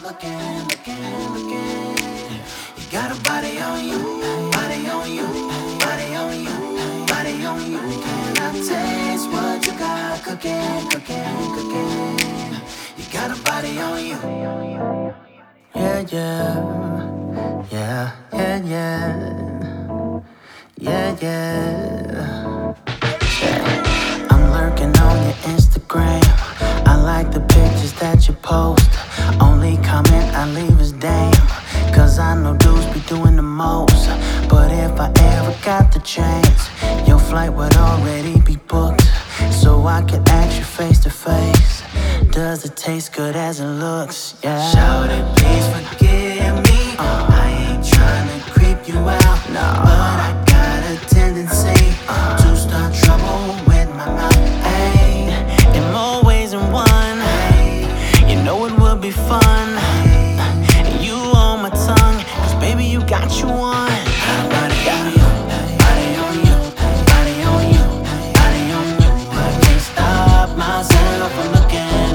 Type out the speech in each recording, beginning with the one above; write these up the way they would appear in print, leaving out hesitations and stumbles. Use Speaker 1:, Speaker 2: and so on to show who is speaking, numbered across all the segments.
Speaker 1: looking. You got a body on you, body on you, body on you, body on you. Can I taste what you got cooking? You got a body on you. Yeah, yeah, yeah, yeah, yeah, yeah, yeah. I'm lurking on your Instagram. I like the pictures that you post. Only comment I leave is damn. Cause I know dudes be doing the most. But if I ever got the chance, your flight would already be booked. So I could ask you face to face, does it taste good as it looks? Yeah. Shout it, please forgive me. I ain't tryna creep you out, no. But I got a tendency to start trouble with my mouth. Ay, in more ways than one. Ay, you know it would be fun. Ay, you on my tongue, cause baby you got you one. Body on you, body on you, body on you, body on you. I can't stop myself from looking.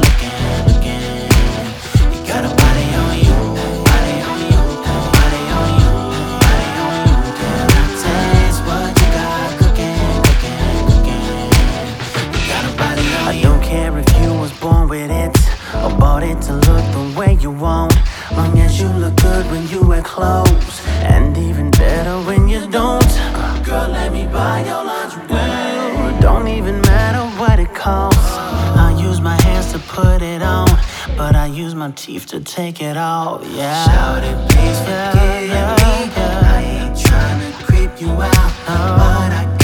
Speaker 1: You got a body on you, body on you, body on you, body on you. Can I taste what you got cooking? You got a body on you. I don't care if you was born with it or bought it to look the way you want. Long as you look good when you wear clothes, and even better when you don't. Girl, let me buy your lingerie. Well, don't even matter what it costs. I use my hands to put it on, but I use my teeth to take it off. Yeah. Shout it, please forgive me. I ain't tryna creep you out, but I